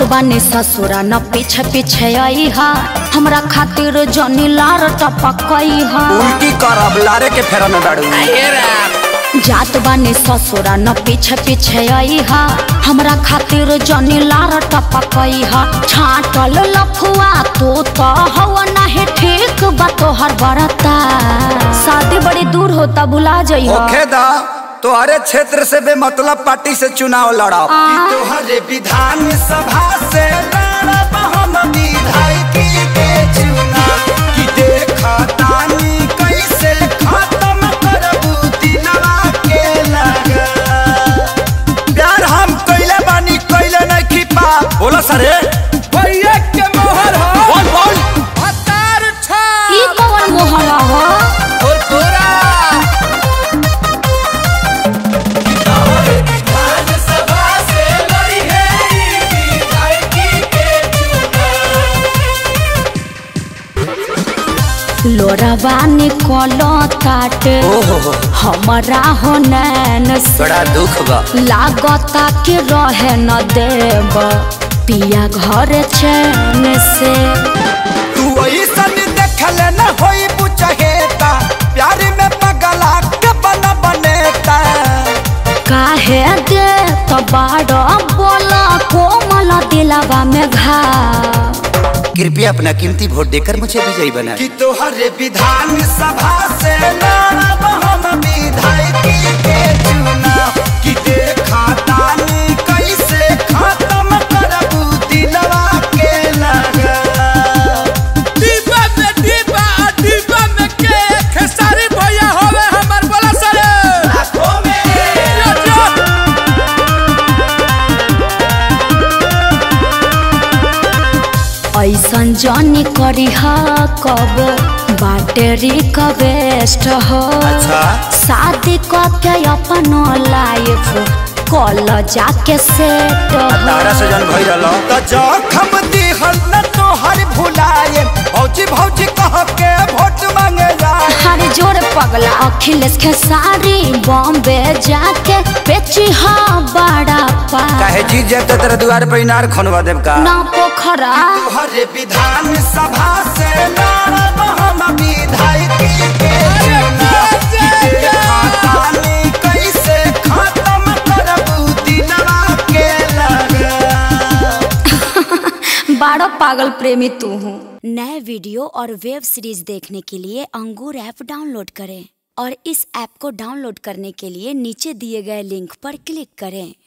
बानी ससुरा न पीछे पीछे आई हा हमरा खातिर जनी लार टपकई हा उल्टी करब लारे के फेरा में डाड़ू जात बानी ससुरा न पीछे पीछे आई हा हमरा खातिर जनी लार टपकई हा छाटल लफुआ तू तो हवा नहीं ठीक बा तोहर बरता शादी बड़ी दूर होता भुला जइहा ओखे दा तोहरे क्षेत्र से बेमतलब पार्टी से चुनाव लड़ाओ तोहरे विधान सभा से लड़ब हम विधायकी के चुनाव कि देखा तानी कैसे खत्म करबू दिलवा के लगा प्यार हम कइले बानी कइले नहीं खिपा बोला सरे भैया के मोहर हो बोल बोल हतार छा ई कौन मोहर हो और तोरा लोरावा निकलो ताटे हमारा हो नैन से बड़ा दुख बा लागता कि रहे न देव पिया घर चैन से तू ऐसन देखले न होई बुझहेता प्यार में पगला के बना बनेता काहे दे तो बाड़ा बोला कोमल दिलवा में घा कृपया अपना कीमती वोट देकर मुझे विजयी बनाए कि तोहरे विधान सभा से लड़ब हम विधायकी के चुनाव कि देखा तानी कैसे खत्म करबू दिलवा के लगा डिब्बा में के खेसारी भैया होवे हमर बोला सरे लाखों में ऐसन जनी करी हा कब बैटरी का वेस्ट हो अच्छा शादी के अपन लाइफ कॉल जाके सेट तारा से जन भई रहलो त जखम दिहल न तोहर भुलाए भौजी भौजी कह के वोट मांगे जा हर जोर पगला अखिलेश खेसारी बॉम्बे जाके बेची हा बड़ा पा काहे जी जब तेरे द्वार पे इनार खनवा देब का ना पोखरा तोहरे विधान सभा से लड़ब हम विधायकी के चुनाव कि देखा तानी कैसे खत्म करबू दिलवा के लगा बड़ा पागल प्रेमी तू हूँ। नए वीडियो और वेब सीरीज देखने के लिए अंगूर ऐप डाउनलोड करें और इस ऐप को डाउनलोड करने के लिए नीचे दिए गए लिंक पर क्लिक करें।